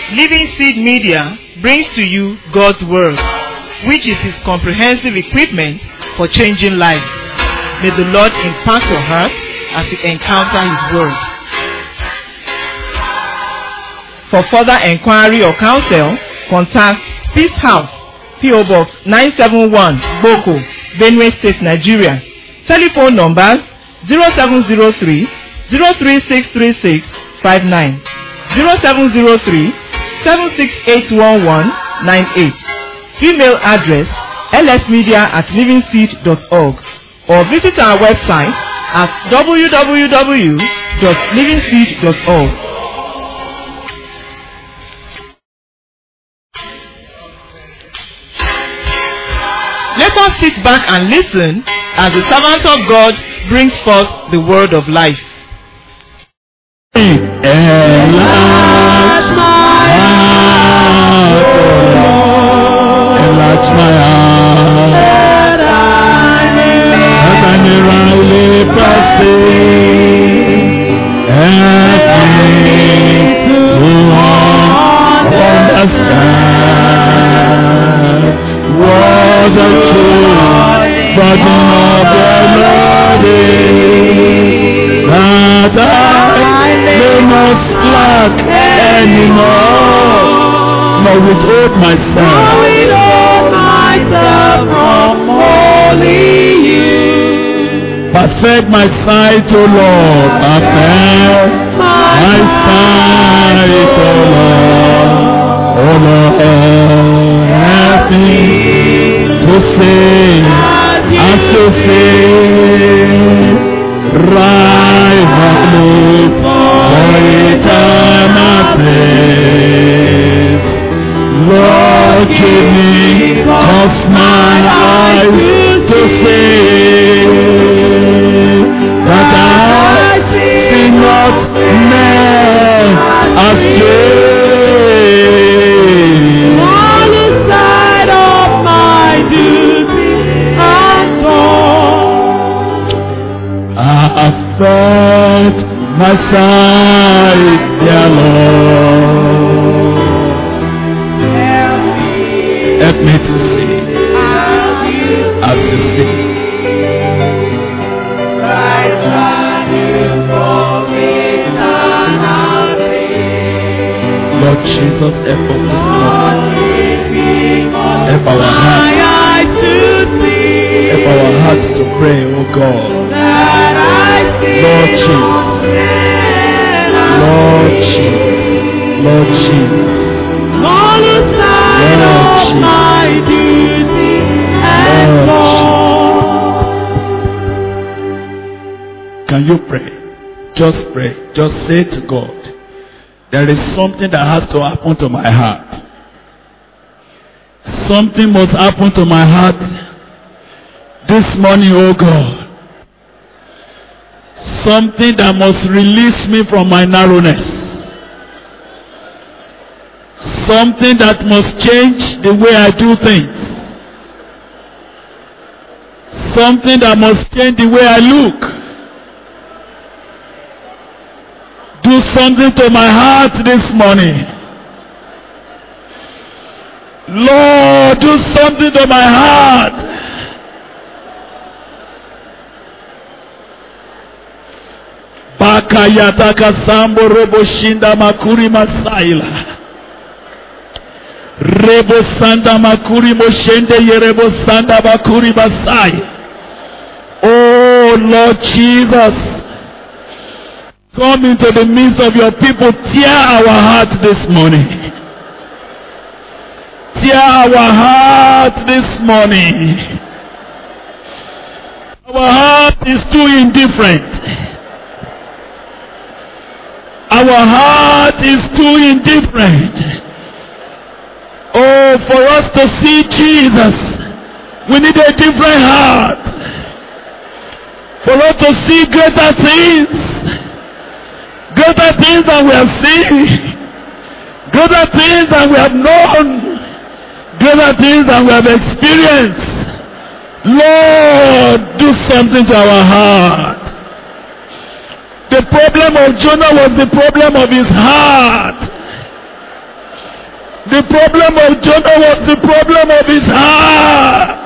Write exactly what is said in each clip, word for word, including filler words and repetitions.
Living Seed Media brings to you God's Word, which is His comprehensive equipment for changing lives. May the Lord impact your heart as you encounter His Word. For further inquiry or counsel, contact Peace House, P O Box nine seven one, Boko, Benue State, Nigeria. Telephone numbers zero seven zero three, zero three six three six five nine, zero seven zero three, seven six eight one one nine eight. Email address l s media at living seed dot org or visit our website at w w w dot living seed dot org. Let us sit back and listen as the servant of God brings forth the word of life. Enlarge my heart, enlarge my heart, that I may rightly perceive, help me to understand what the true burden of the Lord is, that I may not slack anymore, nor withhold myself, nor withhold myself from holy you. Perfect my sight, O Lord, perfect my sight, O Lord, O Lord, help me to say, and to say, right look for eternal place. Lord, give me cause my eyes to see, that I see not men astray. On the side of my duty and song, I have felt my sight, dear Lord. Help me to see as you see. Lord Jesus, help us this morning. Help our hearts. Help our hearts to pray, oh God. Lord Jesus. Lord Jesus. Lord Jesus. Lord Jesus. Can you pray? Just pray. Just say to God, there is something that has to happen to my heart. Something must happen to my heart this morning, oh God. Something that must release me from my narrowness. Something that must change the way I do things. Something that must change the way I look. Do something to my heart this morning. Lord, do something to my heart. Bakayataka sambo rebo shinda makuri masaila. Rebo sanda makuri moshende yerebo sanda makuri masai. Oh Lord Jesus, come into the midst of your people. Tear our hearts this morning. Tear our hearts this morning. Our heart is too indifferent. Our heart is too indifferent. Oh, for us to see Jesus, we need a different heart. For us to see greater things, greater things than we have seen, greater things than we have known, greater things than we have experienced. Lord, do something to our heart. The problem of Jonah was the problem of his heart. The problem of Jonah was the problem of his heart.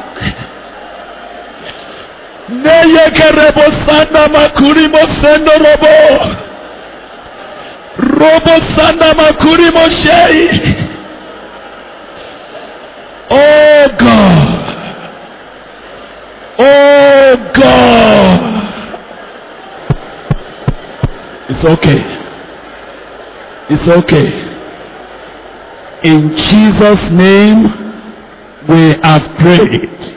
Neyeke rebo sanda makuri mo sendo robo. Robo sanda makuri mo shei. Oh God. Oh God. It's okay. It's okay. In Jesus' name we have prayed.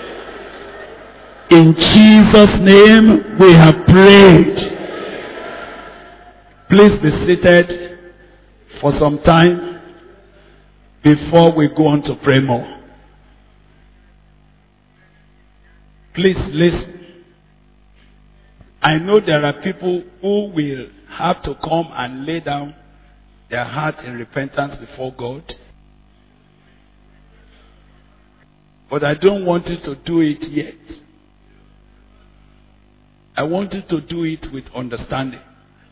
In Jesus' name we have prayed. Please be seated for some time before we go on to pray more. Please listen. I know there are people who will have to come and lay down their heart in repentance before God. But I don't want you to do it yet. I want you to do it with understanding.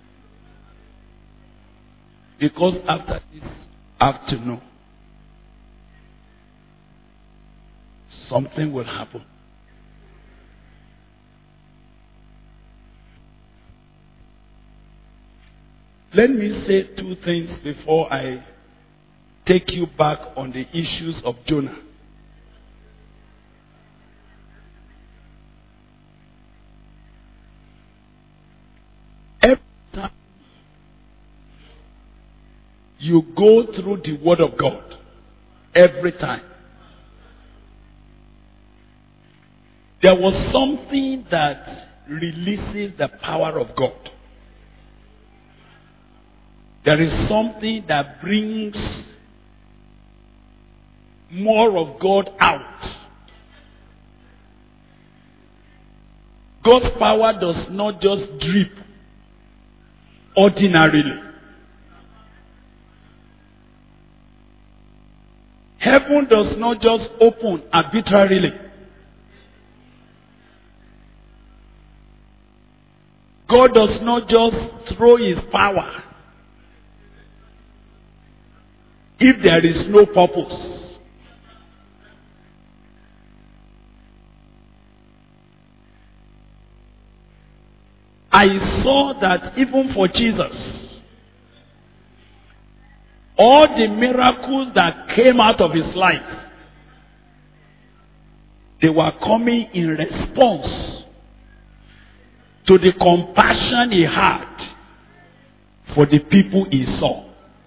Because after this afternoon, something will happen. Let me say two things before I take you back on the issues of Jonah. Every time you go through the Word of God, every time, there was something that releases the power of God. There is something that brings more of God out. God's power does not just drip ordinarily. Heaven does not just open arbitrarily. God does not just throw his power if there is no purpose. I saw that even for Jesus, all the miracles that came out of his life, they were coming in response to the compassion he had for the people he saw.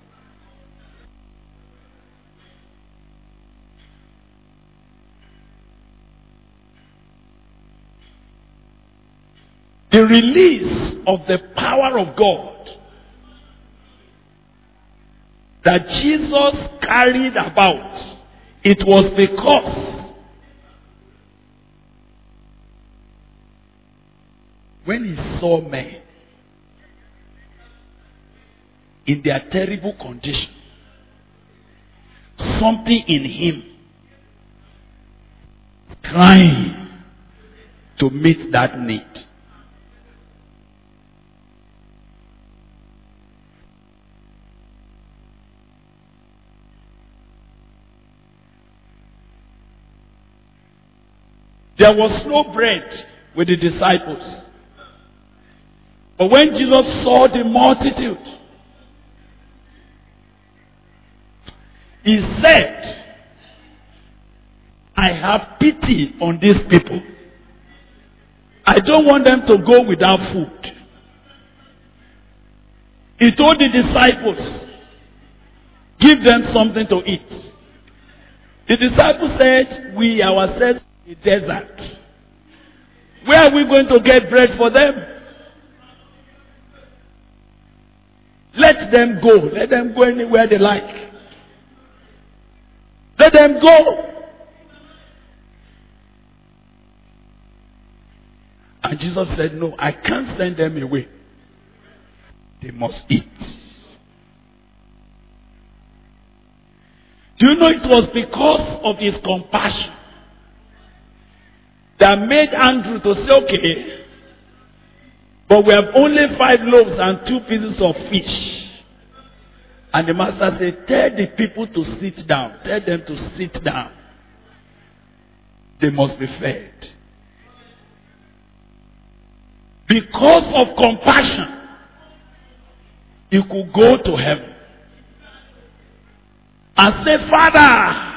The release of the power of God that Jesus carried about, it was because when he saw men in their terrible condition, something in him trying to meet that need. There was no bread with the disciples. But when Jesus saw the multitude, he said, I have pity on these people. I don't want them to go without food. He told the disciples, give them something to eat. The disciples said, we ourselves in the desert. Where are we going to get bread for them? Let them go. Let them go anywhere they like. Let them go. And Jesus said, no, I can't send them away. They must eat. Do you know it was because of his compassion that made Andrew to say, okay, but we have only five loaves and two pieces of fish. And the master said, tell the people to sit down. Tell them to sit down. They must be fed. Because of compassion, you could go to heaven and say, Father,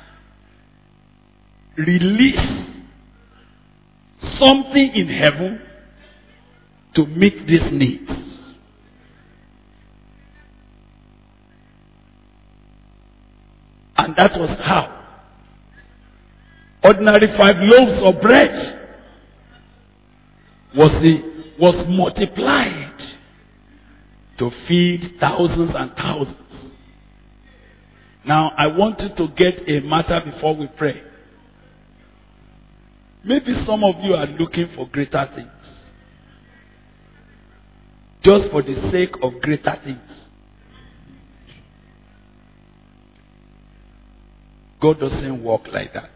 release something in heaven to meet these needs. And that was how ordinary five loaves of bread was, the, was multiplied to feed thousands and thousands. Now, I want you to get a matter before we pray. Maybe some of you are looking for greater things. Just for the sake of greater things. God doesn't work like that.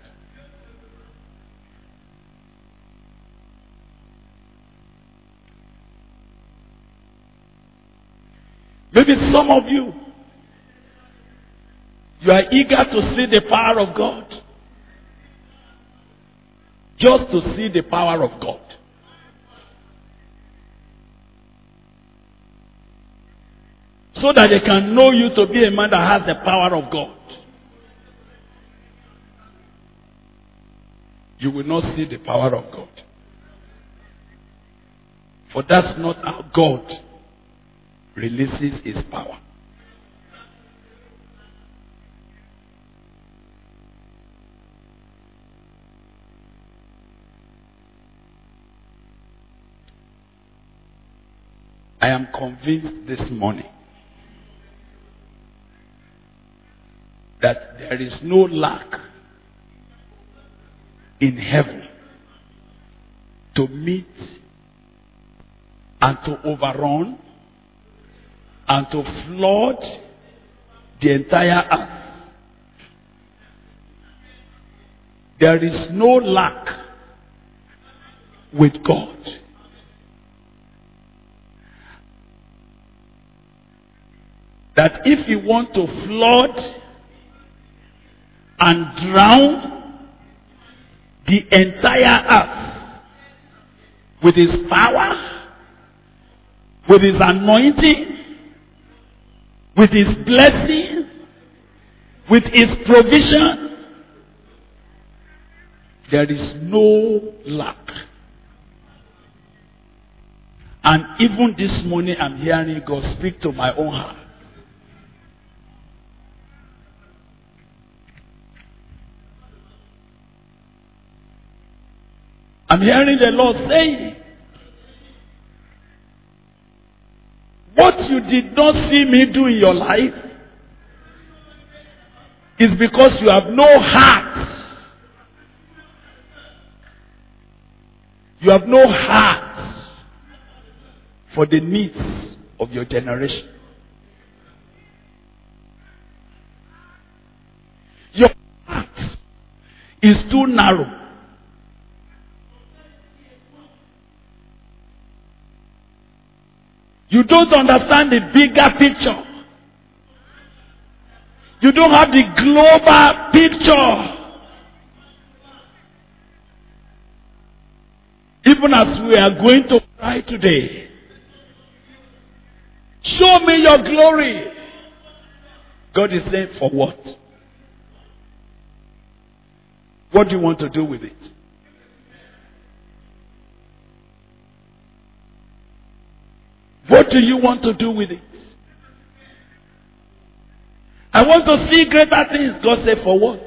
Maybe some of you, you are eager to see the power of God. Just to see the power of God. So that they can know you to be a man that has the power of God. You will not see the power of God. For that's not how God releases his power. I am convinced this morning that there is no lack in heaven to meet and to overrun and to flood the entire earth. There is no lack with God. That if you want to flood and drown the entire earth with his power, with his anointing, with his blessing, with his provision, there is no lack. And even this morning I'm hearing God speak to my own heart. I'm hearing the Lord saying, what you did not see me do in your life is because you have no heart. You have no heart for the needs of your generation. Your heart is too narrow. You don't understand the bigger picture. You don't have the global picture. Even as we are going to cry today, show me your glory. God is saying, for what? What do you want to do with it? What do you want to do with it? I want to see greater things. God said, for what?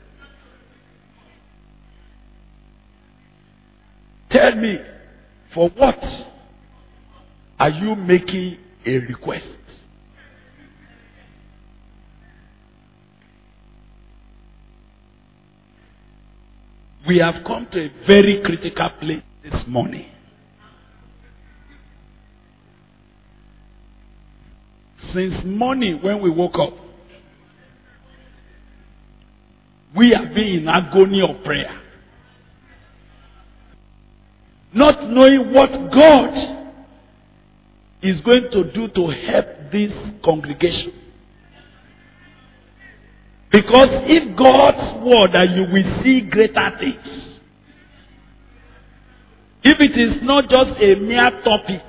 Tell me, for what are you making a request? We have come to a very critical place this morning. Since morning when we woke up, we have been in agony of prayer. Not knowing what God is going to do to help this congregation. Because if God's word that you will see greater things, if it is not just a mere topic,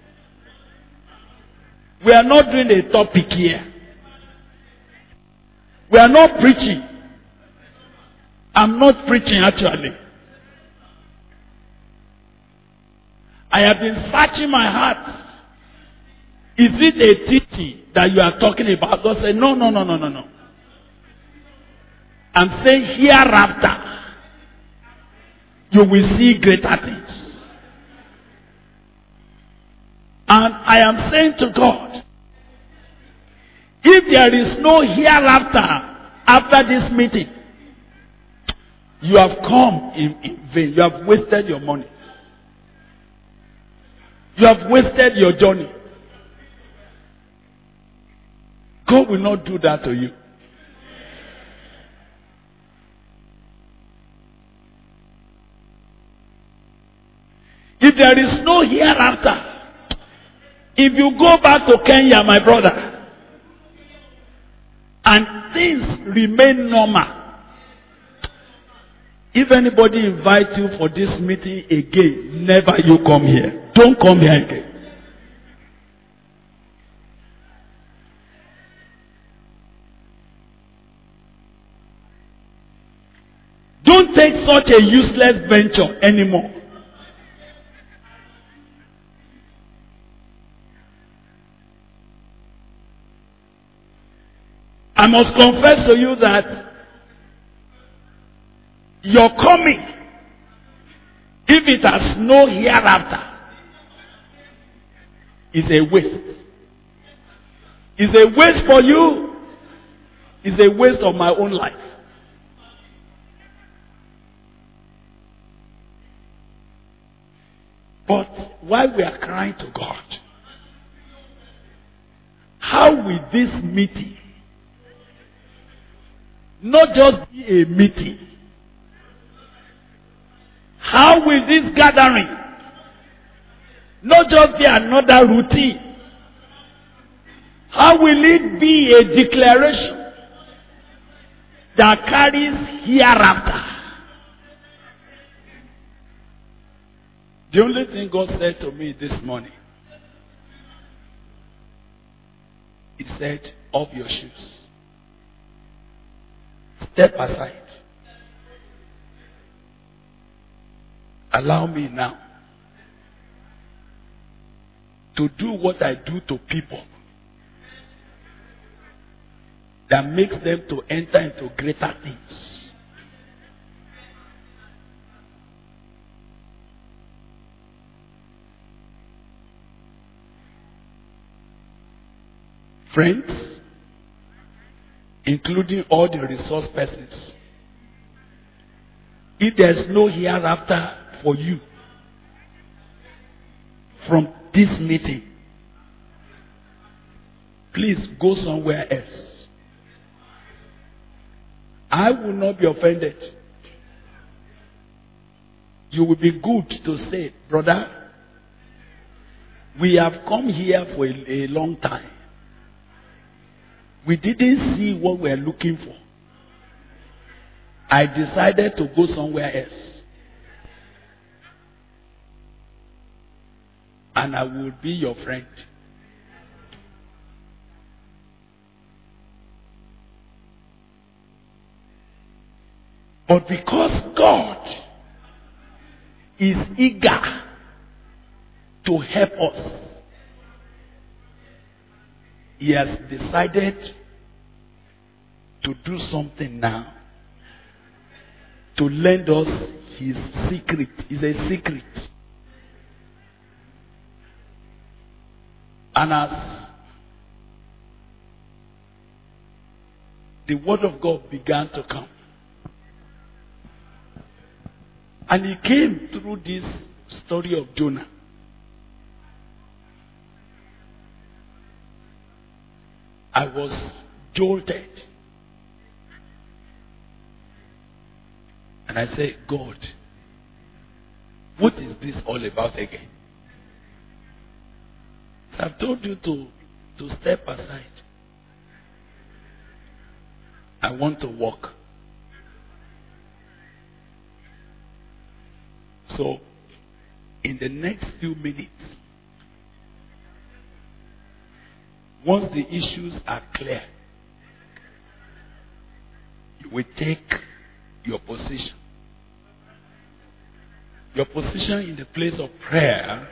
we are not doing a topic here. We are not preaching. I'm not preaching actually. I have been searching my heart. Is it a teaching that you are talking about? God said, no, no, no, no, no, no. I'm saying hereafter, you will see greater things. And I am saying to God, if there is no hereafter after this meeting, you have come in, in vain. You have wasted your money. You have wasted your journey. God will not do that to you. If there is no hereafter, if you go back to Kenya, my brother, and things remain normal, if anybody invites you for this meeting again, never you come here. Don't come here again. Don't take such a useless venture anymore. I must confess to you that your coming, if it has no hereafter, is a waste. It's a waste for you. It's a waste of my own life. But while we are crying to God, how will this meeting not just be a meeting? How will this gathering not just be another routine? How will it be a declaration that carries hereafter? The only thing God said to me this morning, He said, off your shoes. Step aside. Allow me now to do what I do to people that makes them to enter into greater things. Friends, including all the resource persons, if there is no hereafter for you from this meeting, please go somewhere else. I will not be offended. You will be good to say, brother, we have come here for a, a long time. We didn't see what we are looking for. I decided to go somewhere else. And I will be your friend. But because God is eager to help us, He has decided to do something now. To lend us His secret. It's a secret. And as the word of God began to come, and He came through this story of Jonah, I was jolted. And I said, God, what is this all about again? I've told you to, to step aside I want to walk. So, in the next few minutes, once the issues are clear, you will take your position. Your position in the place of prayer,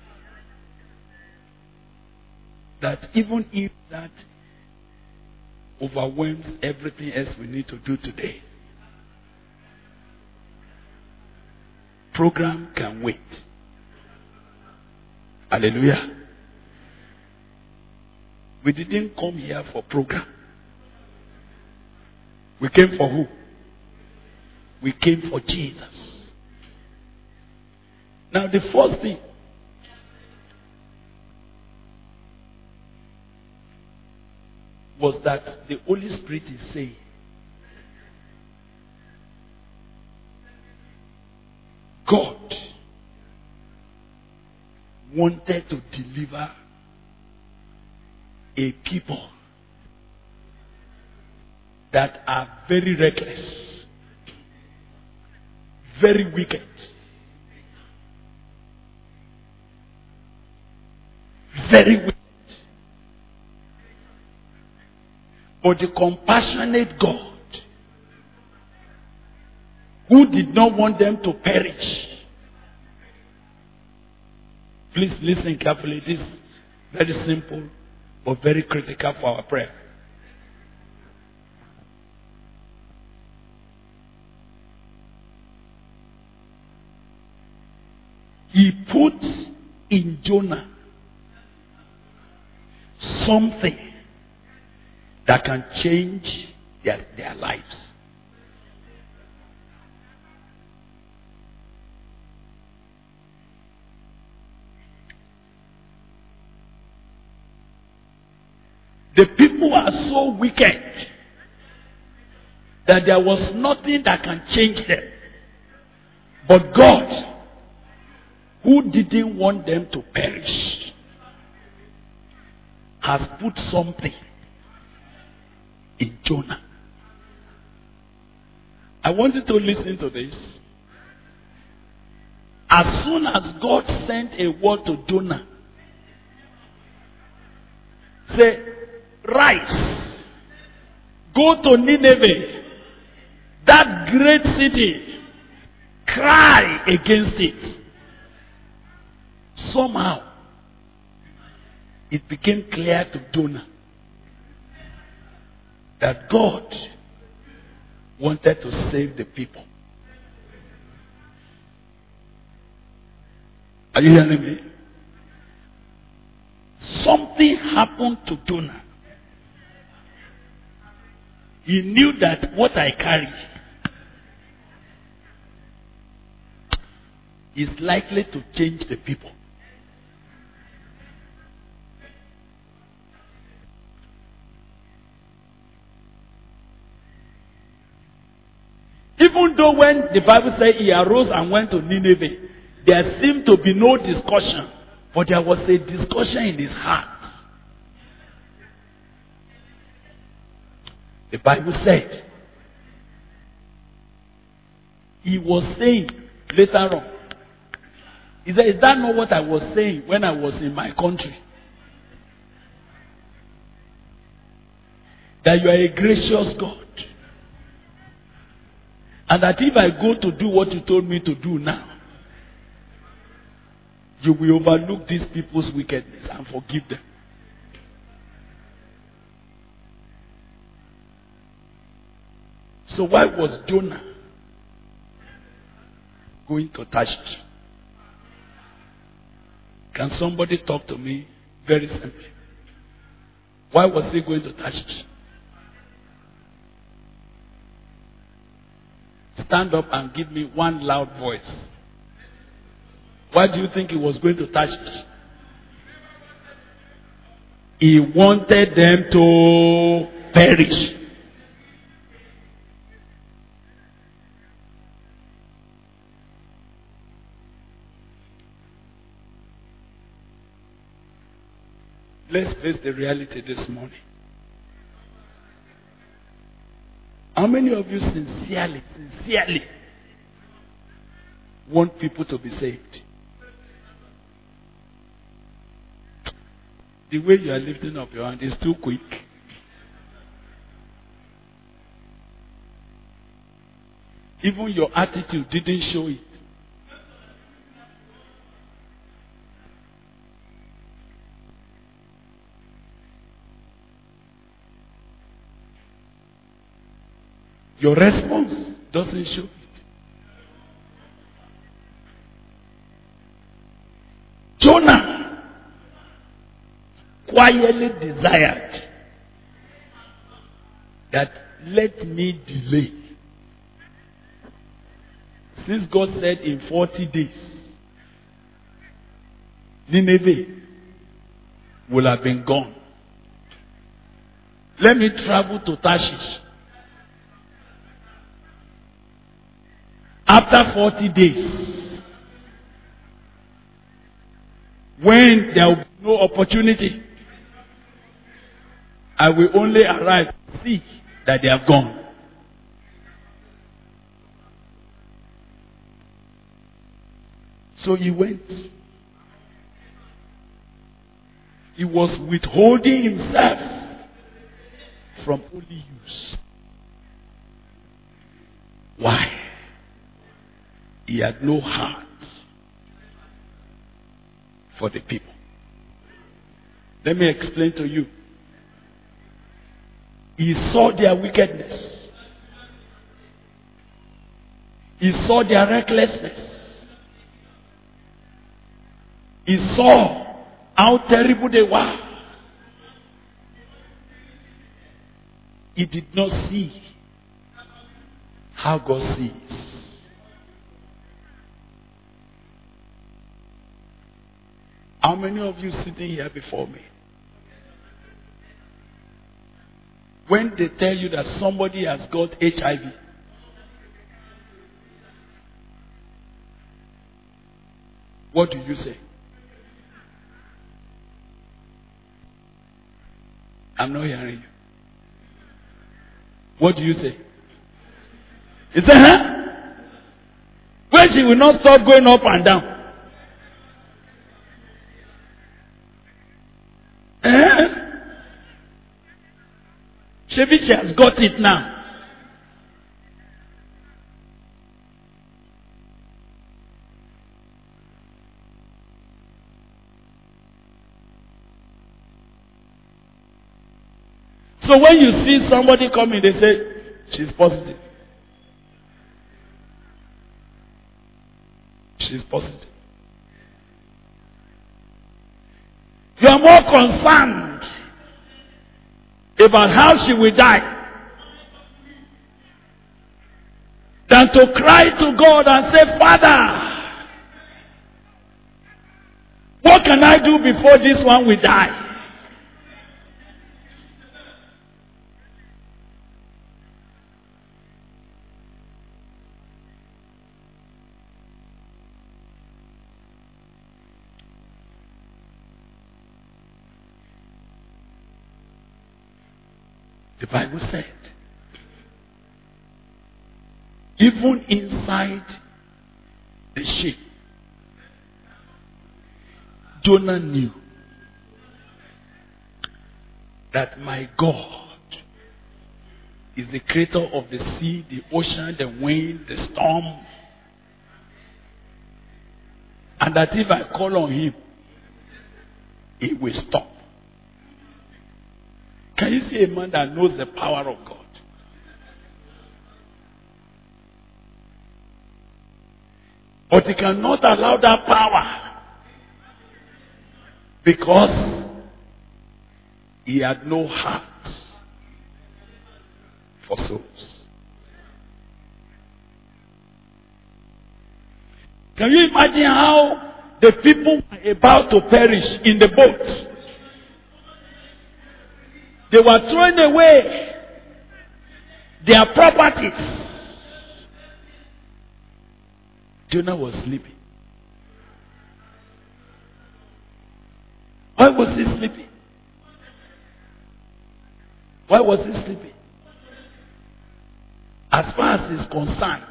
that even if that overwhelms everything else we need to do today, program can wait. Hallelujah. We didn't come here for program. We came for who? We came for Jesus. Now the first thing was that the Holy Spirit is saying, God wanted to deliver a people that are very reckless, very wicked, very wicked. But the compassionate God, who did not want them to perish. Please listen carefully. This is very simple but very critical for our prayer. He puts in Jonah something that can change their, their lives. The people are so wicked that there was nothing that can change them. But God, who didn't want them to perish, has put something in Jonah. I want you to listen to this. As soon as God sent a word to Jonah, say, rise, go to Nineveh, that great city, cry against it. Somehow, it became clear to Jonah that God wanted to save the people. Are you hearing me? Something happened to Jonah. He knew that what I carry is likely to change the people. Even though when the Bible says he arose and went to Nineveh, there seemed to be no discussion, but there was a discussion in his heart. The Bible said he was saying later on, he said, is that not what I was saying when I was in my country? That you are a gracious God. And that if I go to do what you told me to do now, you will overlook these people's wickedness and forgive them. So why was Jonah going to Tarshish? Can somebody talk to me very simply? Why was he going to Tarshish? Stand up and give me one loud voice. Why do you think he was going to Tarshish? He wanted them to perish. Let's face the reality this morning. How many of you sincerely, sincerely want people to be saved? The way you are lifting up your hand is too quick. Even your attitude didn't show it. Your response doesn't show it. Jonah quietly desired that let me delay. Since God said in forty days, Nineveh will have been gone. Let me travel to Tarshish. After forty days, when there will be no opportunity, I will only arrive to see that they have gone. So he went. He was withholding himself from holy use. Why? He had no heart for the people. Let me explain to you. He saw their wickedness. He saw their recklessness. He saw how terrible they were. He did not see how God sees. How many of you sitting here before me? When they tell you that somebody has got H I V, what do you say? I'm not hearing you. What do you say? You say, huh? When she will not stop going up and down. Eh? Maybe she has got it now. So when you see somebody coming, they say, she's positive. She's positive. You are more concerned about how she will die than to cry to God and say, Father, what can I do before this one will die? The Bible said, even inside the ship, Jonah knew that my God is the creator of the sea, the ocean, the wind, the storm. And that if I call on him, he will stop. Can you see a man that knows the power of God? But he cannot allow that power because he had no heart for souls. Can you imagine how the people were about to perish in the boat? They were throwing away their properties. Jonah was sleeping. Why was he sleeping? Why was he sleeping? as far as is concerned,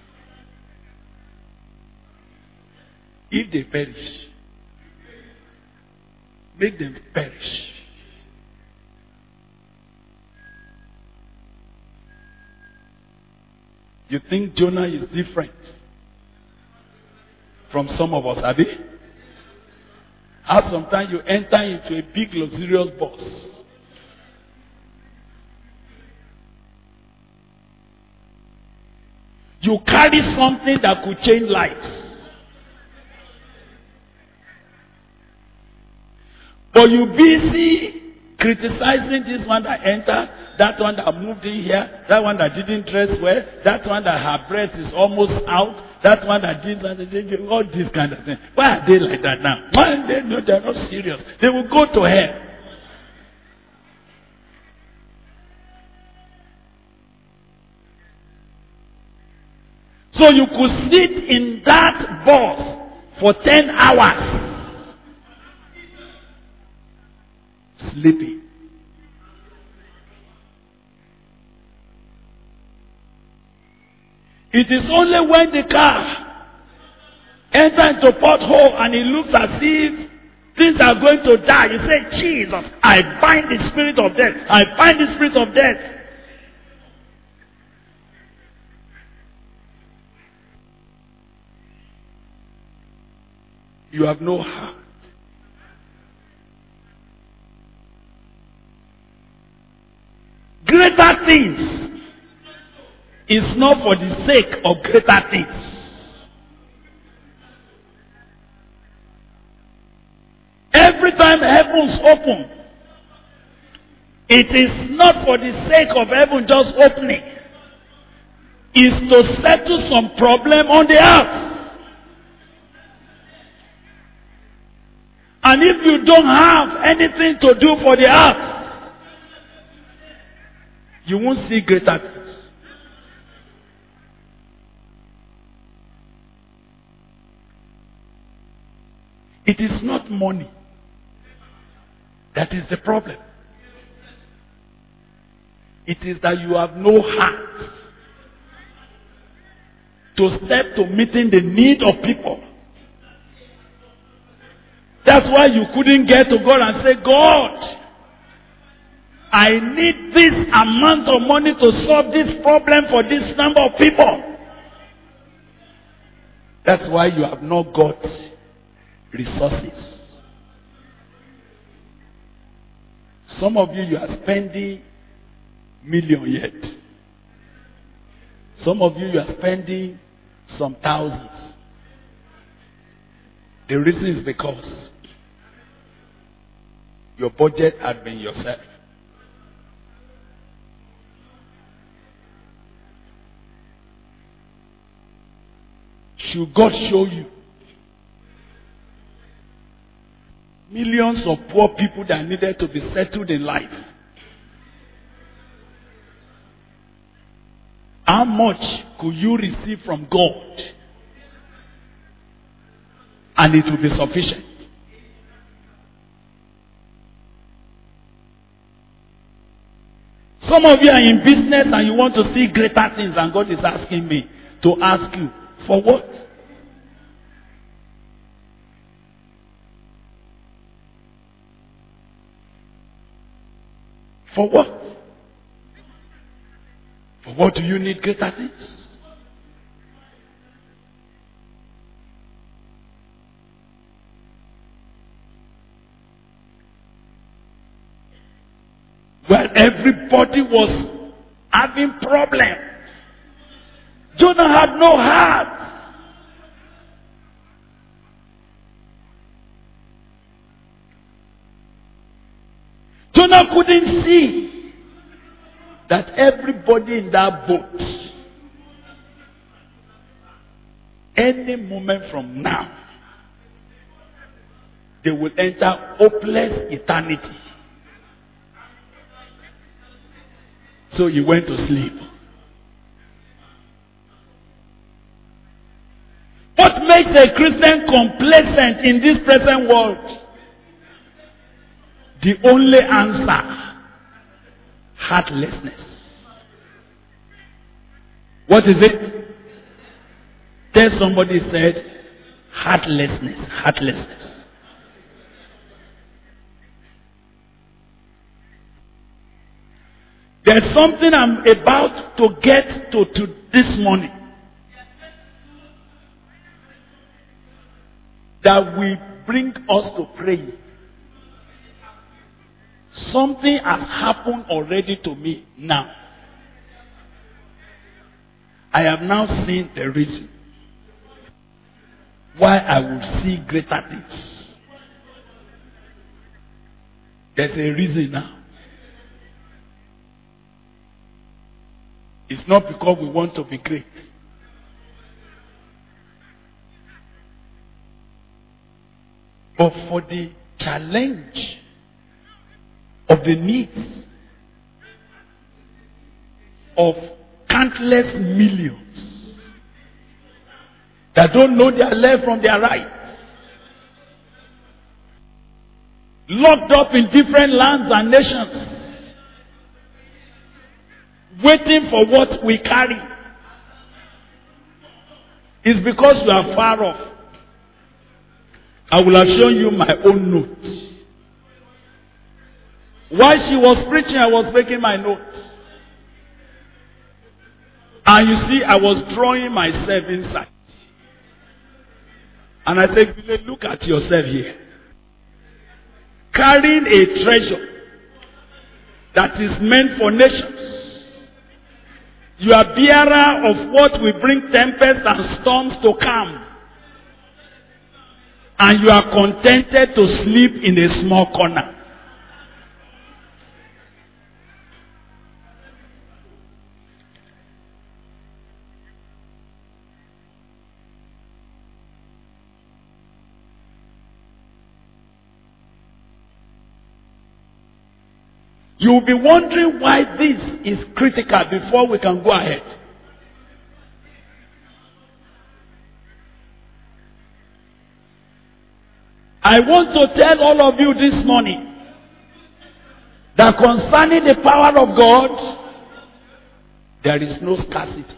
if they perish, make them perish. You think Jonah is different from some of us, Abi? How sometimes you enter into a big luxurious bus. You carry something that could change lives. But you busy criticizing this one that entered, that one that moved in here, that one that didn't dress well, that one that her breast is almost out, that one that did that, all this kind of thing. Why are they like that now? Why they know they're not serious? They will go to hell. So you could sit in that bus for ten hours. Sleeping. It is only when the car enters into pothole and it looks as if things are going to die. You say, Jesus, I bind the spirit of death. I bind the spirit of death. You have no heart. Greater things is not for the sake of greater things. Every time heavens open, it is not for the sake of heaven just opening. It's to settle some problem on the earth. And if you don't have anything to do for the earth, you won't see greater things. It is not money that is the problem. It is that you have no heart to step to meeting the need of people. That's why you couldn't get to God and say, God, I need this amount of money to solve this problem for this number of people. That's why you have not got resources. Some of you, you are spending million yet. Some of you, you are spending some thousands. The reason is because your budget has been yourself. Should God show you millions of poor people that needed to be settled in life, how much could you receive from God and it will be sufficient? Some of you are in business and you want to see greater things, and God is asking me to ask you, for what? For what? For what do you need greater things? Well, everybody was having problems. Jonah had no heart. Jonah couldn't see that everybody in that boat, any moment from now, they will enter hopeless eternity. So he went to sleep. What makes a Christian complacent in this present world? The only answer, heartlessness. What is it? Tell somebody said, heartlessness. Heartlessness. There's something I'm about to get to, to this morning that will bring us to pray. Something has happened already to me now. I have now seen the reason why I will see greater things. There's a reason now. It's not because we want to be great. But for the challenge of the needs of countless millions that don't know their left from their right, locked up in different lands and nations, waiting for what we carry, is because we are far off. I will have shown you my own notes. While she was preaching, I was making my notes. And you see, I was drawing myself inside. And I said, look at yourself here. Carrying a treasure that is meant for nations. You are bearer of what will bring tempests and storms to come. And you are contented to sleep in a small corner. You will be wondering why this is critical before we can go ahead. I want to tell all of you this morning that concerning the power of God, there is no scarcity.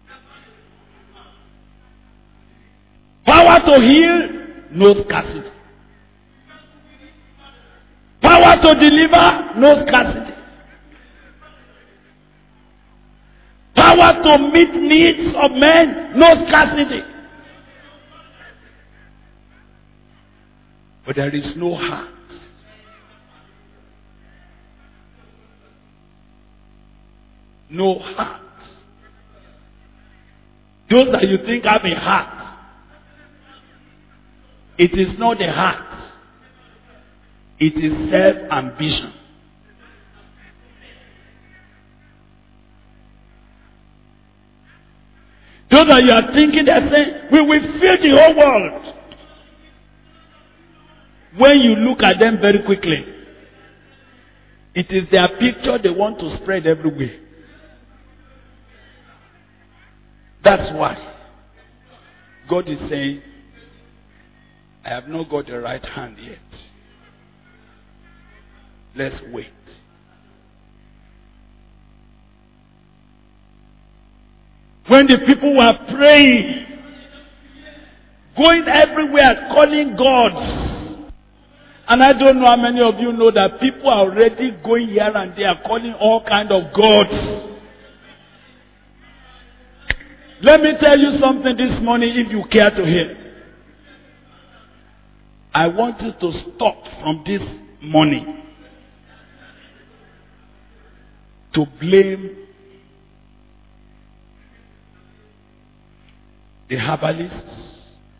Power to heal, no scarcity. Power to deliver, no scarcity. Power to meet needs of men, no scarcity. But there is no heart. No heart. Those that you think have a heart, it is not a heart. It is self-ambition. Those that you are thinking, they are saying, we will fill the whole world. When you look at them very quickly, it is their picture they want to spread everywhere. That's why God is saying, I have not got the right hand yet. Let's wait. When the people were praying, going everywhere, calling gods. And I don't know how many of you know that people are already going here and there, calling all kinds of gods. Let me tell you something this morning if you care to hear. I want you to stop from this morning to blame the herbalists,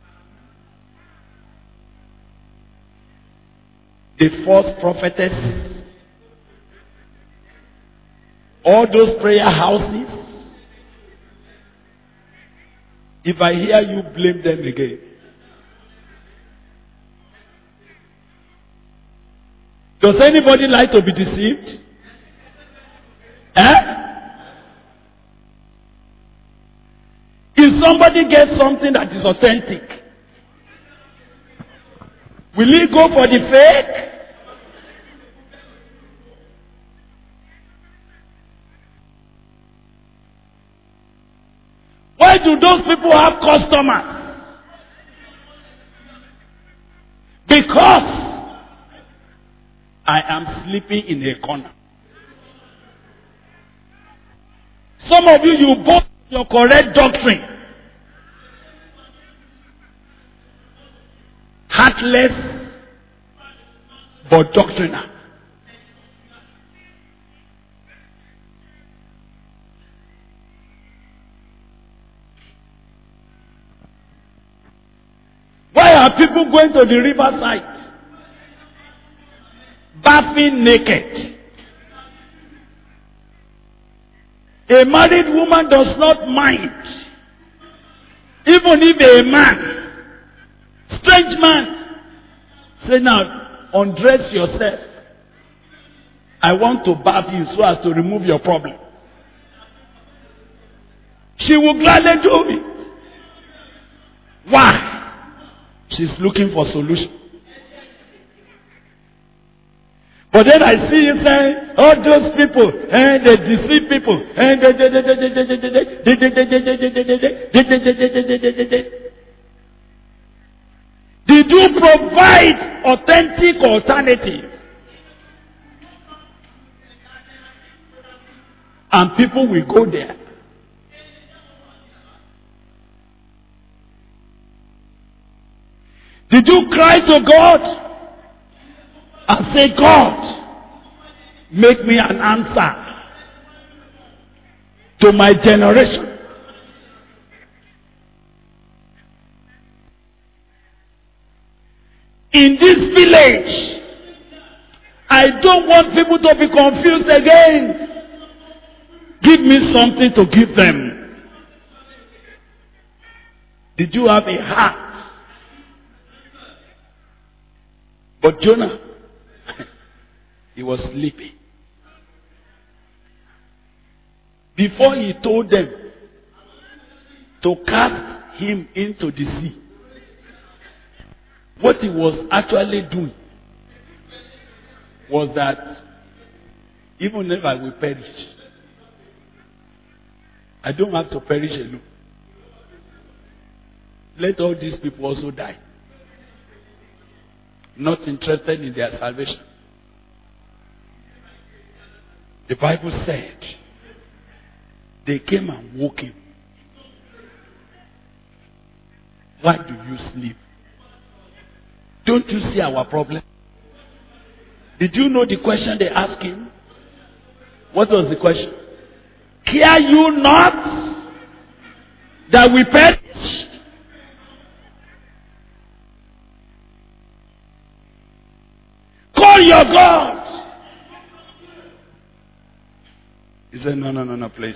the false prophetess, all those prayer houses. If I hear you blame them again, does anybody like to be deceived? Eh? If somebody gets something that is authentic, will he go for the fake? Why do those people have customers? Because I am sleeping in a corner. Some of you, you bought your correct doctrine. Heartless, but doctrinal. Why are people going to the riverside? Bathing naked. A married woman does not mind. Even if a man, strange man, say now, undress yourself. I want to bath you so as to remove your problem. She will gladly do it. Why? She's looking for solution. But then I see you saying, all those people, and they deceive people, and they, they, they, they, they, they, they, they, they, did you provide authentic alternative? And people will go there. Did you cry to God? And say, God, make me an answer to my generation. In this village, I don't want people to be confused again. Give me something to give them. Did you have a heart? But Jonah, he was sleeping. Before he told them to cast him into the sea, what he was actually doing was that even if I will perish, I don't have to perish alone. Let all these people also die. Not interested in their salvation. The Bible said they came and woke him. Why do you sleep? Don't you see our problem? Did you know the question they asked him? What was the question? Care you not that we perish? Call your God. He said, no, no, no, no, please.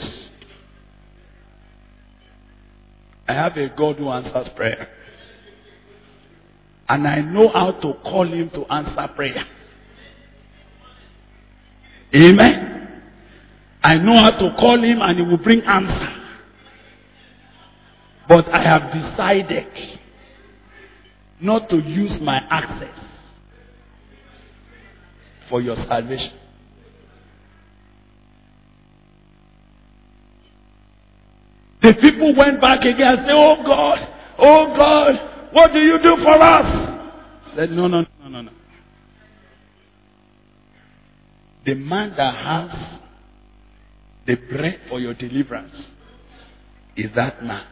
I have a God who answers prayer. And I know how to call him to answer prayer. Amen. I know how to call him and he will bring answer. But I have decided not to use my access for your salvation. The people went back again and said, oh God, oh God, what do you do for us? I said, no, no, no, no, no. The man that has the bread for your deliverance is that man.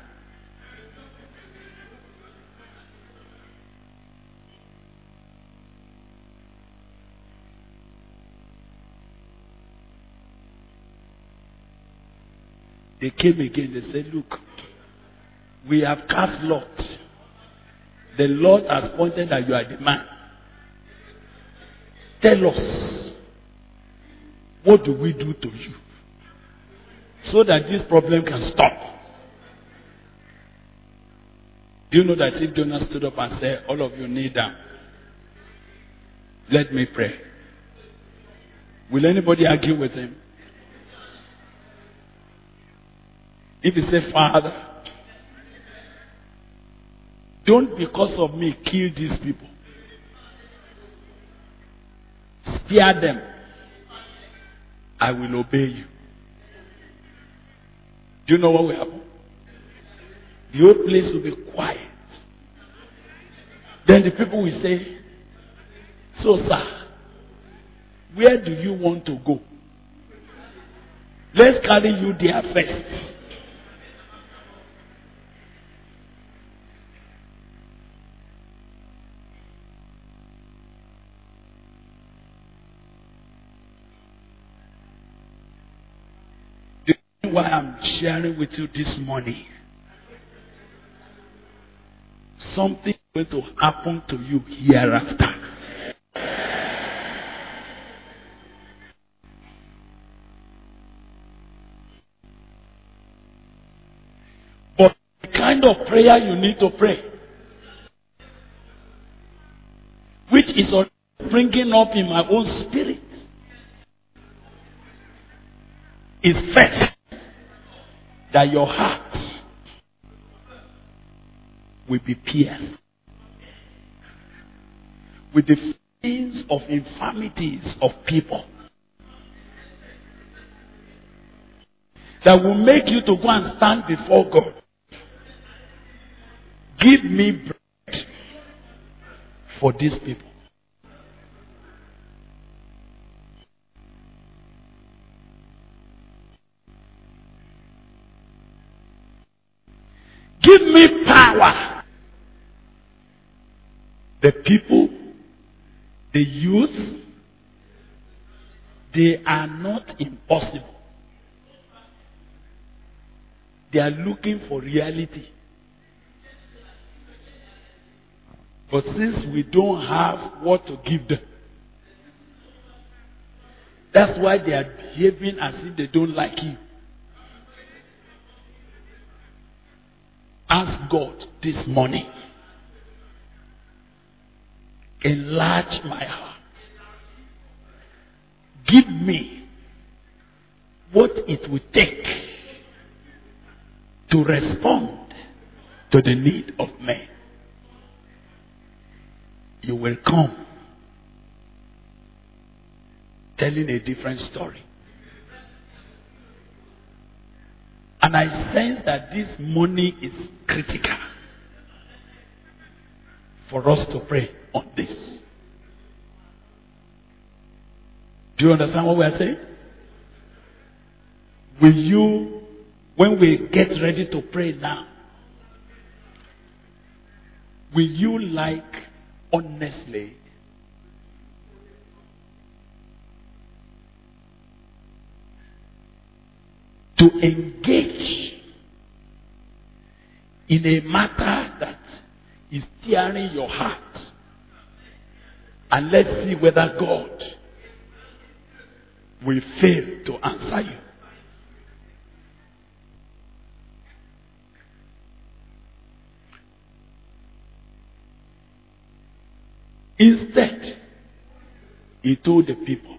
They came again. They said, look, we have cast lot. The Lord has pointed that you are the man. Tell us, what do we do to you so that this problem can stop? Do you know that if Jonah stood up and said, all of you kneel down, let me pray, will anybody argue with him? If he say, Father, don't because of me kill these people. Spare them. I will obey you. Do you know what will happen? The whole place will be quiet. Then the people will say, so sir, where do you want to go? Let's carry you there first. The reason why I'm sharing with you this morning, something is going to happen to you hereafter. But the kind of prayer you need to pray, which is already bringing up in my own spirit, is first that your heart will be pierced with the feelings of infirmities of people that will make you to go and stand before God. Give me bread for these people. Give me power. The people, the youth, they are not impossible. They are looking for reality. But since we don't have what to give them, that's why they are behaving as if they don't like you. Ask God this morning, enlarge my heart. Give me what it will take to respond to the need of men. You will come telling a different story. And I sense that this morning is critical for us to pray on this. Do you understand what we are saying? Will you, when we get ready to pray now, will you like honestly to engage in a matter that is tearing your heart, and let's see whether God will fail to answer you? Instead, he told the people,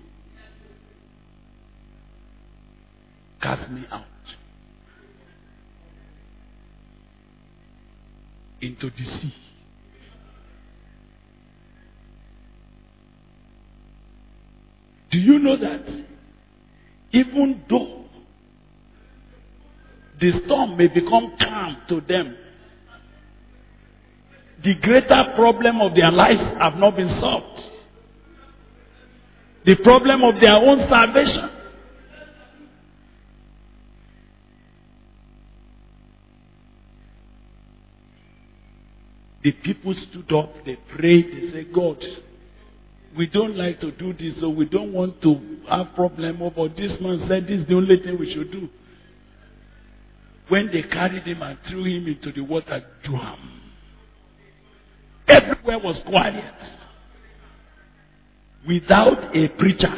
cast me out into the sea. Do you know that even though the storm may become calm to them, the greater problem of their lives have not been solved? The problem of their own salvation. The people stood up, they prayed, they said, God, we don't like to do this, so we don't want to have problem. But this man said this is the only thing we should do. When they carried him and threw him into the water, drowned. Everywhere was quiet. Without a preacher,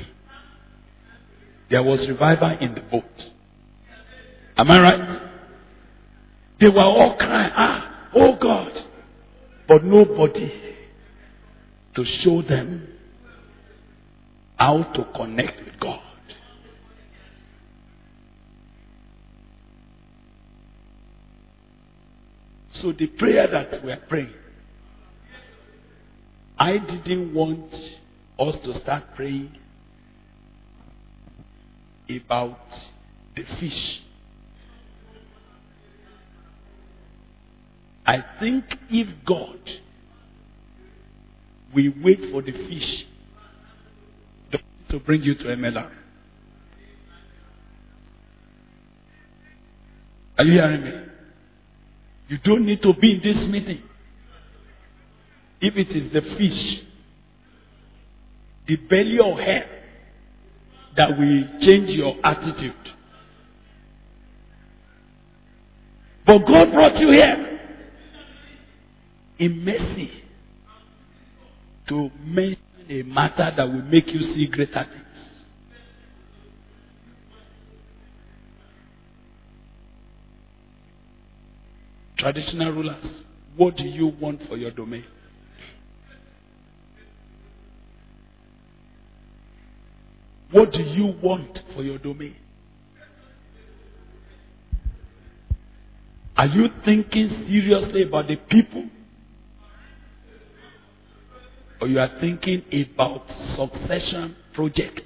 there was revival in the boat. Am I right? They were all crying, ah, oh God. But nobody to show them how to connect with God. So the prayer that we are praying, I didn't want us to start praying about the fish. I think if God will wait for the fish to bring you to M L R. Are you hearing me? You don't need to be in this meeting. If it is the fish, the belly of hell that will change your attitude. But God brought you here in mercy to mention a matter that will make you see greater things. Traditional rulers, what do you want for your domain? What do you want for your domain? Are you thinking seriously about the people? Or you are thinking about succession project?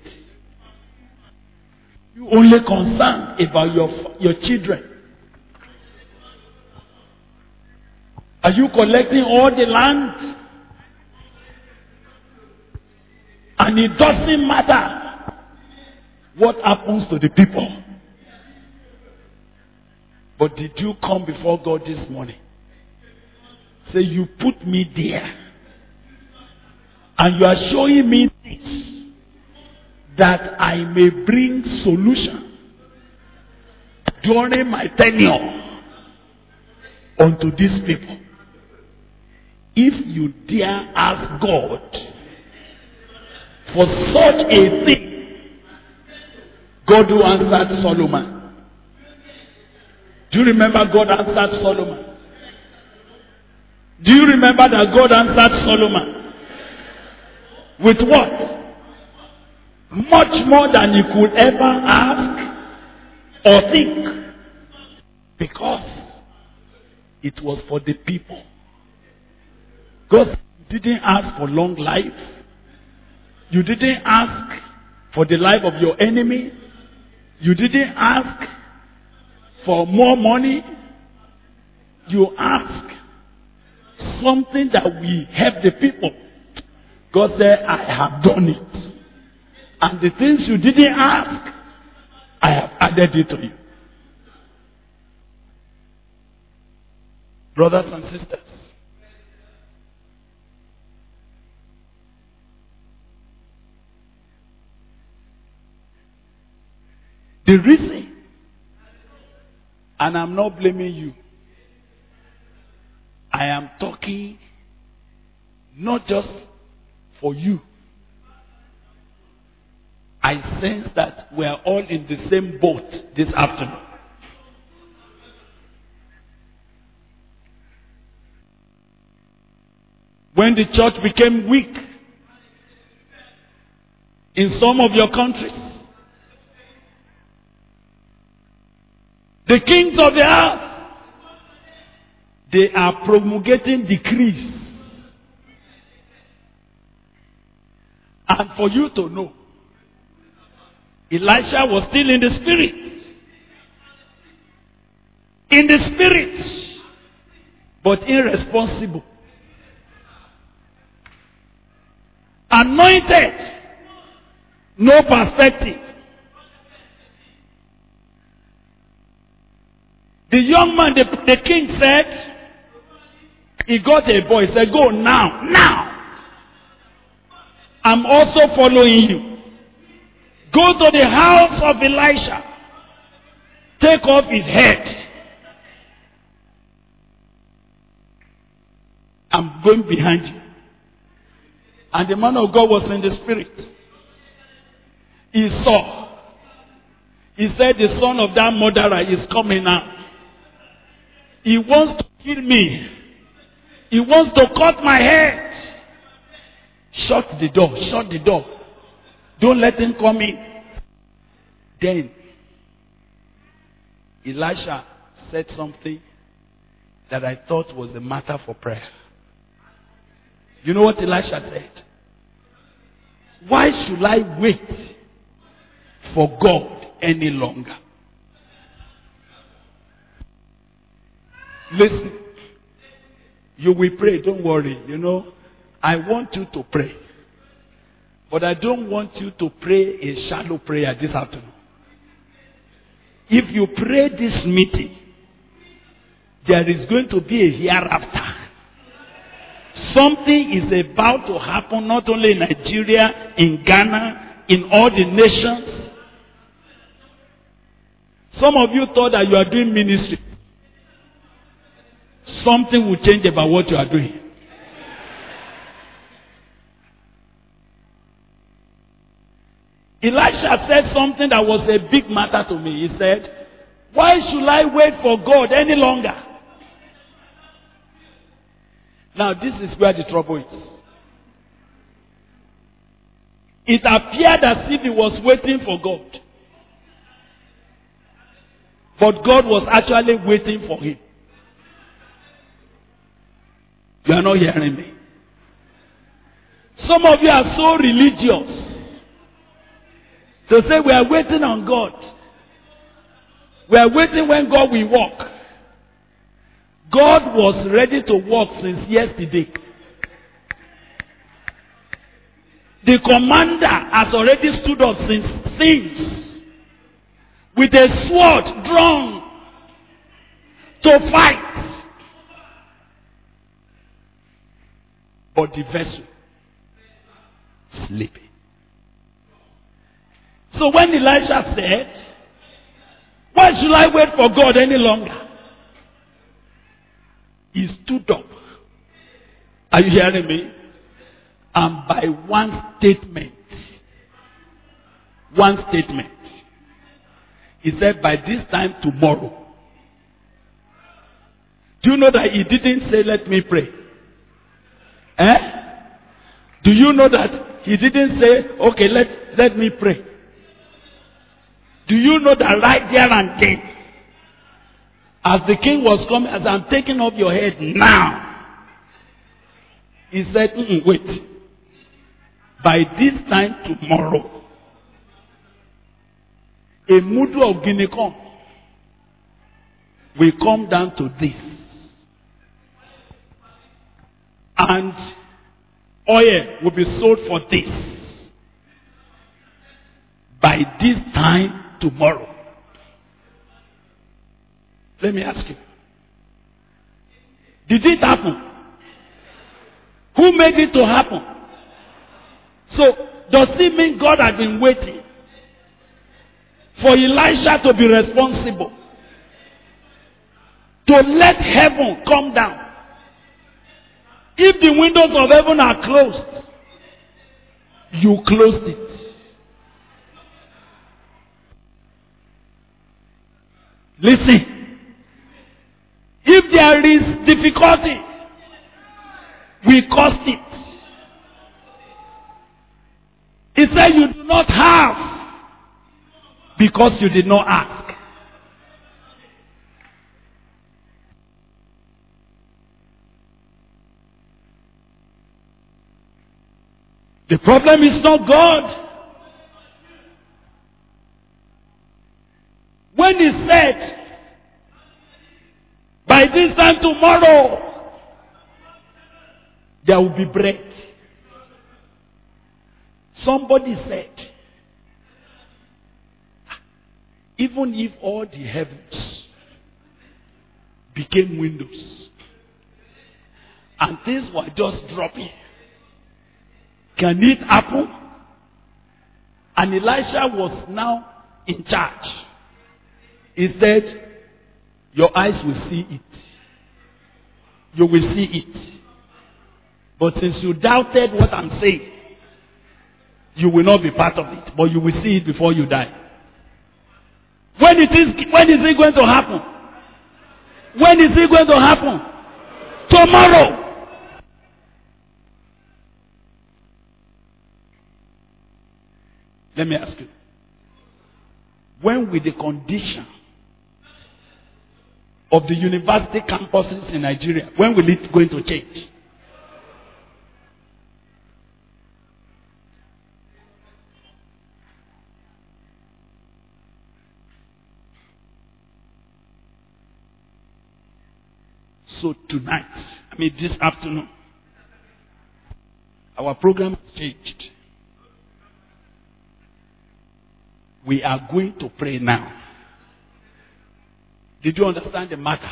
You only concerned about your, your children. Are you collecting all the land? And it doesn't matter what happens to the people. But did you come before God this morning? Say, you put me there. And you are showing me things that I may bring solution during my tenure unto these people. If you dare ask God for such a thing, God will answer Solomon. Do you remember God answered Solomon? Do you remember that God answered Solomon? With what? Much more than he could ever ask or think. Because it was for the people. God didn't ask for long life. You didn't ask for the life of your enemy. You didn't ask for more money. You asked something that will help the people. God said, I have done it. And the things you didn't ask, I have added it to you. Brothers and sisters, the reason, and I'm not blaming you, I am talking not just for you. I sense that we are all in the same boat this afternoon. When the church became weak in some of your countries, the kings of the earth, they are promulgating decrees. And for you to know, Elisha was still in the spirit. In the spirit. But irresponsible. Anointed. No perspective. The young man, the, the king said, he got a boy, he said, go now, now. I'm also following you. Go to the house of Elisha. Take off his head. I'm going behind you. And the man of God was in the spirit. He saw. He said, the son of that murderer is coming now. He wants to kill me. He wants to cut my head. Shut the door. Shut the door. Don't let him come in. Then, Elisha said something that I thought was a matter for prayer. You know what Elisha said? Why should I wait for God any longer? Listen, You will pray, don't worry. You know, I want you to pray. But I don't want you to pray a shallow prayer this afternoon. If you pray this meeting, there is going to be a hereafter. Something is about to happen not only in Nigeria, in Ghana, in all the nations. Some of you thought that you are doing ministry. Something will change about what you are doing. Elisha said something that was a big matter to me. He said, why should I wait for God any longer? Now this is where the trouble is. It appeared as if he was waiting for God. But God was actually waiting for him. You are not hearing me. Some of you are so religious to say we are waiting on God. We are waiting when God will walk. God was ready to walk since yesterday. The commander has already stood up since since with a sword drawn to fight. But the vessel sleeping. So when Elisha said, why should I wait for God any longer? He stood up. Are you hearing me? And by one statement, one statement, he said, by this time tomorrow. Do you know that he didn't say, let me pray? Eh? Do you know that he didn't say, okay, let, let me pray? Do you know that right there and then, as the king was coming, as I'm taking off your head now, he said, mm-mm, wait. By this time tomorrow, a mudu of Guinea corn will come down to this. And oil will be sold for this. By this time tomorrow. Let me ask you. Did it happen? Who made it to happen? So, does it mean God had been waiting for Elisha to be responsible? To let heaven come down? If the windows of heaven are closed, you closed it. Listen. If there is difficulty, we caused it. He said you do not have because you did not ask. The problem is not God. When he said, by this time tomorrow, there will be bread. Somebody said, even if all the heavens became windows and things were just dropping, can it happen? And Elisha was now in charge. He said, your eyes will see it. You will see it. But since you doubted what I'm saying, you will not be part of it. But you will see it before you die. When it is, when is it going to happen? When is it going to happen? Tomorrow. Let me ask you. When will the condition of the university campuses in Nigeria, when will it going to change? So tonight, I mean this afternoon, our program has changed. We are going to pray now. Did you understand the matter?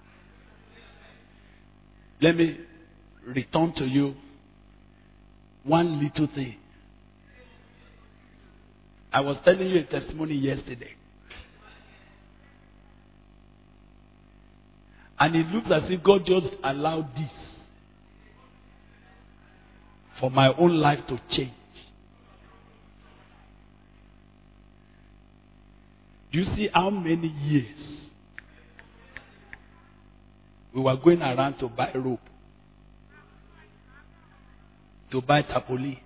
Let me return to you one little thing. I was telling you a testimony yesterday. And it looks as if God just allowed this for my own life to change. Do you see how many years we were going around to buy rope, to buy tarpaulin?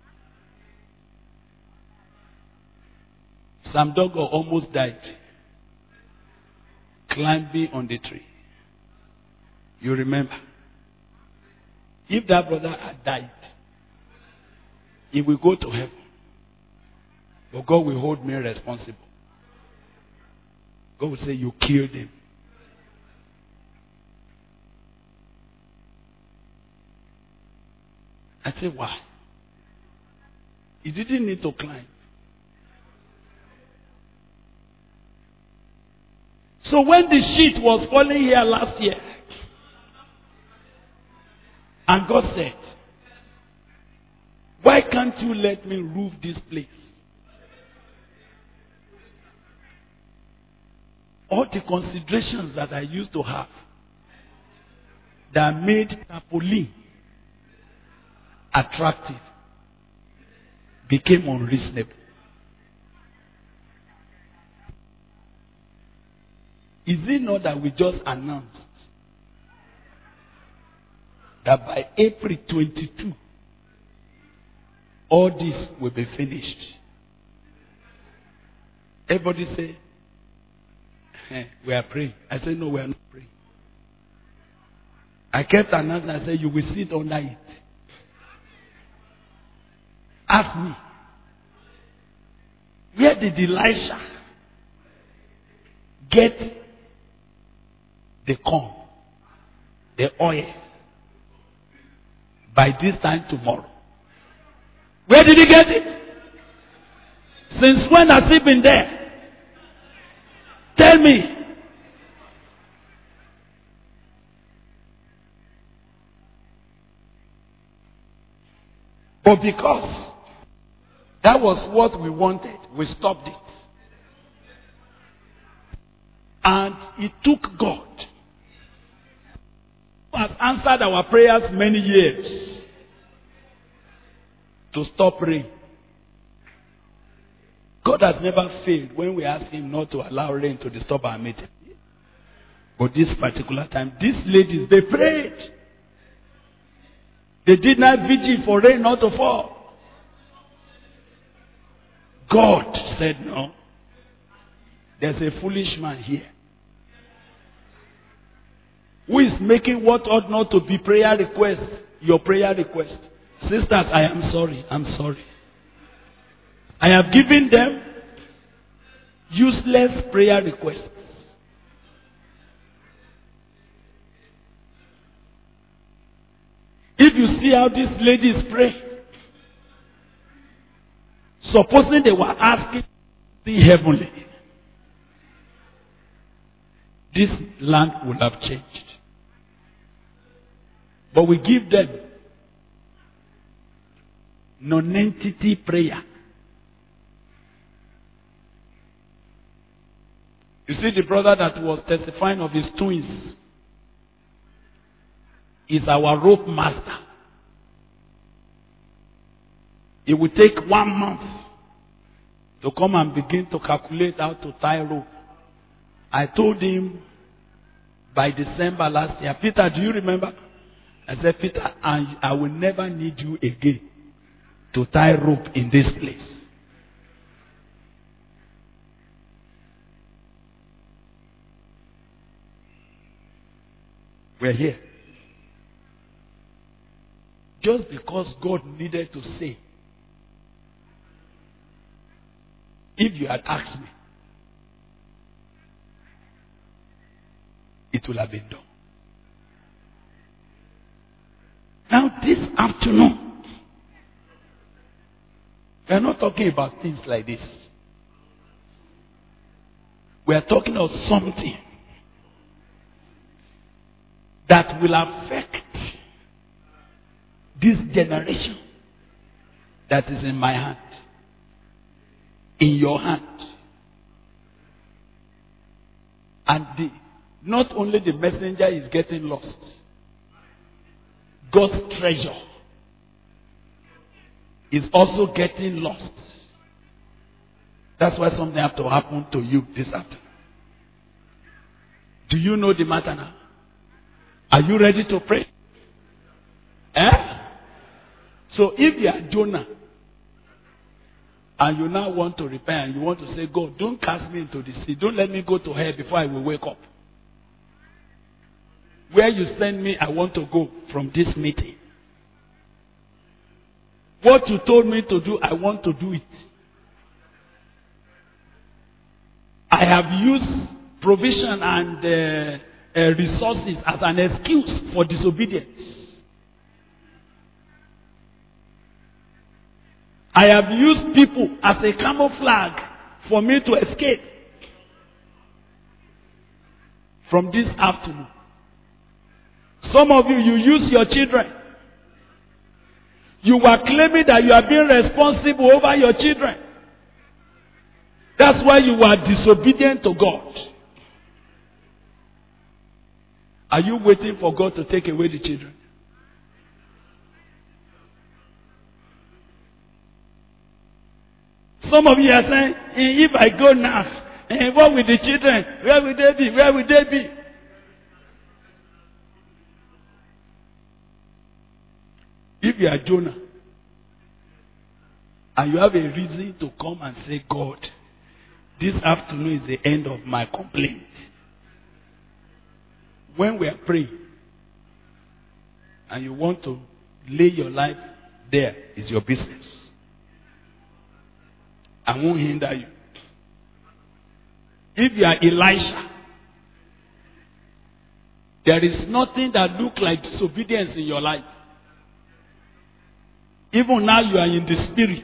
Sam Dogo almost died climbing on the tree. You remember? If that brother had died, he will go to heaven. But God will hold me responsible. God will say, you killed him. I say, why? He didn't need to climb. So when the sheet was falling here last year, and God said, why can't you let me roof this place? All the considerations that I used to have that made tarpaulin attractive became unreasonable. Is it not that we just announced that by April twenty-second, all this will be finished? Everybody say, eh, we are praying. I said, no, we are not praying. I kept announcing, I said, you will sit under it. Ask me, where did Elisha get the corn, the oil, by this time tomorrow? Where did he get it? Since when has he been there? Tell me. But because that was what we wanted, we stopped it. And it took God, who has answered our prayers many years, to stop rain. God has never failed when we ask him not to allow rain to disturb our meeting. But this particular time, these ladies, they prayed. They did not vigil for rain not to fall. God said no. There's a foolish man here who is making what ought not to be prayer request your prayer request. Sisters, I am sorry. I'm sorry. I have given them useless prayer requests. If you see how these ladies pray, supposing they were asking the heavenly, this land would have changed. But we give them non-entity prayer. You see, the brother that was testifying of his twins is our rope master. It will take one month to come and begin to calculate how to tie rope. I told him by December last year, Peter, do you remember? I said, Peter, I, I will never need you again to tie rope in this place. We're here. Just because God needed to say, if you had asked me, it would have been done. We are not talking about things like this. We are talking of something that will affect this generation that is in my hand, in your hand. And the, not only the messenger is getting lost, God's treasure is also getting lost. That's why something has to happen to you this afternoon. Do you know the matter now? Are you ready to pray? Eh? So if you are Jonah and you now want to repent and you want to say, God, don't cast me into the sea. Don't let me go to hell before I will wake up. Where you send me, I want to go from this meeting. What you told me to do, I want to do it. I have used provision and uh, uh, resources as an excuse for disobedience. I have used people as a camouflage for me to escape from this afternoon. Some of you, you use your children. You were claiming that you are being responsible over your children. That's why you are disobedient to God. Are you waiting for God to take away the children? Some of you are saying, if I go now, what will the children? Where will they be? Where will they be? If you are Jonah, and you have a reason to come and say, God, this afternoon is the end of my complaint. When we are praying, and you want to lay your life there, is your business. I won't hinder you. If you are Elisha, there is nothing that looks like disobedience in your life. Even now you are in the spirit.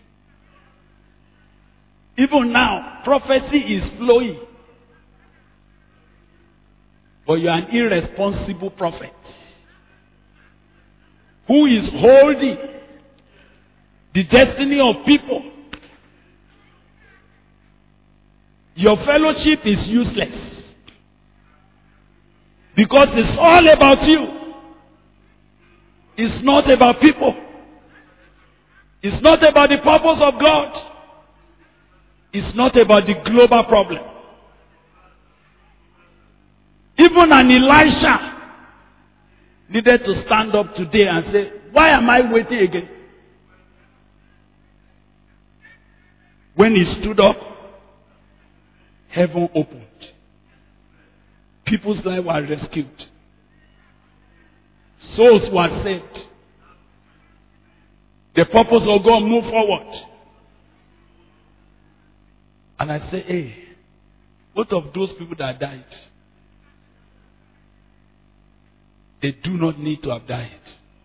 Even now, prophecy is flowing. But you are an irresponsible prophet who is holding the destiny of people. Your fellowship is useless because it's all about you. It's not about people. It's not about the purpose of God. It's not about the global problem. Even an Elisha needed to stand up today and say, why am I waiting again? When he stood up, heaven opened. People's lives were rescued. Souls were saved. The purpose of God moved forward. And I say, hey, what of those people that died? They do not need to have died.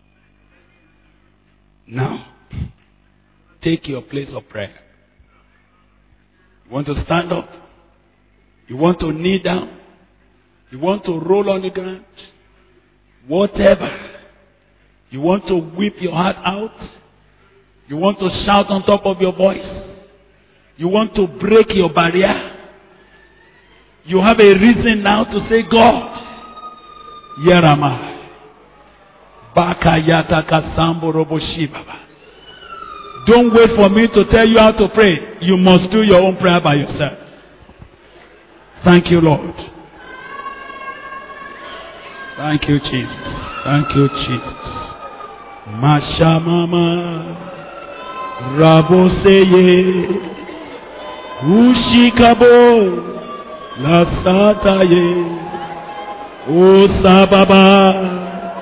Now, take your place of prayer. You want to stand up? You want to kneel down? You want to roll on the ground? Whatever. You want to whip your heart out? You want to shout on top of your voice? You want to break your barrier? You have a reason now to say, God, here am I. Don't wait for me to tell you how to pray. You must do your own prayer by yourself. Thank you, Lord. Thank you, Jesus. Thank you, Jesus. Masha mama Raboseye Ushikabo Lasataye O Sababa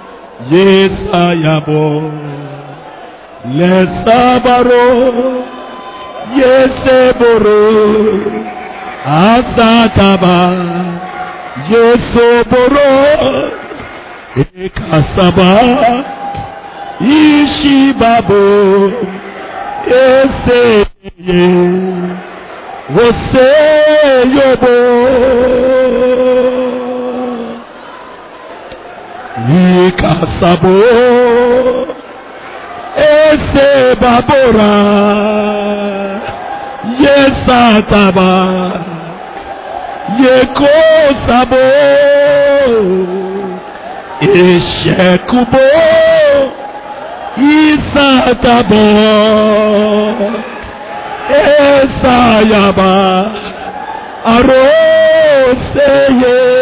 Yesayabo Lesabaro Yeseboro Asataba Yesoboro Ekasaba Ishibabo ese você yobo ikasabo ese babora yesataba yekosabo ishekubo isatabo esayaba aroseye